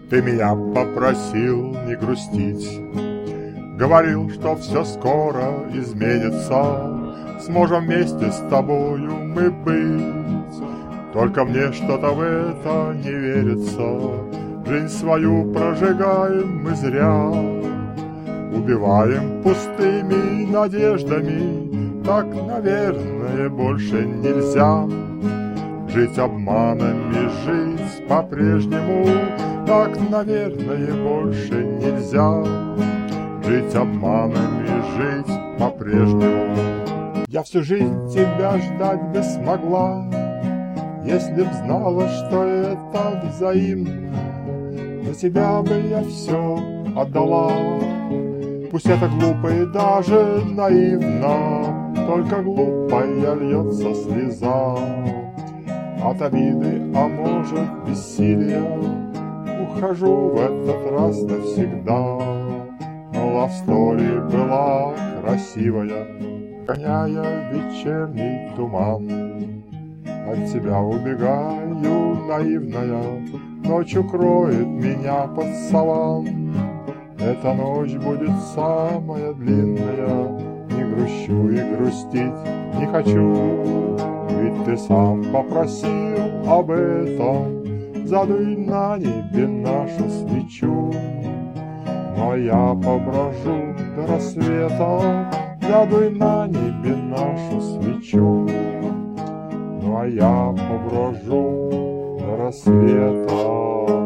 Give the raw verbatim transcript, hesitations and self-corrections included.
Ты меня попросил не грустить, говорил, что все скоро изменится, сможем вместе с тобою мы быть. Только мне что-то в это не верится, жизнь свою прожигаем мы зря, убиваем пустыми надеждами, так, наверное, больше нельзя. Жить обманами, жить по-прежнему, так, наверное, больше нельзя. Жить обманами, жить по-прежнему. Я всю жизнь тебя ждать бы смогла, если б знала, что это взаимно. За тебя бы я все отдала. Пусть это глупо и даже наивно, только глупая льется слеза. От обиды, а может бессилия, ухожу в этот раз навсегда. Но лавстори была красивая, гоняя вечерний туман. От тебя убегаю, наивная, ночью кроет меня под саван. Эта ночь будет самая длинная, не грущу и грустить не хочу. Ведь ты сам попросил об этом, задуй на небе нашу свечу. Но я поброжу до рассвета, задуй на небе нашу свечу. Ну а я поброжу до рассвета.